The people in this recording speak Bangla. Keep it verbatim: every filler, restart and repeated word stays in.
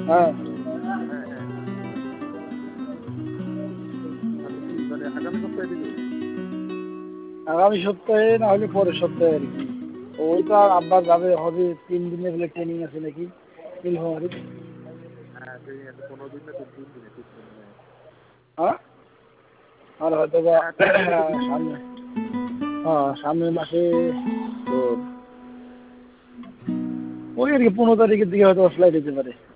হ্যাঁ হ্যাঁ হ্যাঁ তাহলে কি মানে আগামী সপ্তাহে দিবে? আগামী সপ্তাহে না হলে পরের সপ্তাহে আর কি। ওইটা আব্বা যাবে হবে তিন দিনের বলে ট্রেনিং আছে নাকি নীলফামারী। হ্যাঁ ট্রেনিং আছে পনেরো দিন না তিন তিন দিনে ঠিক মনে নেই। হ্যাঁ আর হয়তো বা হ্যাঁ তিন দিনে তিন দিনে সামনে হ্যাঁ সামনের মাসে তো ওই আর কি পনেরো তারিখের দিকে হয়তো ফ্লাইট হতে পারে।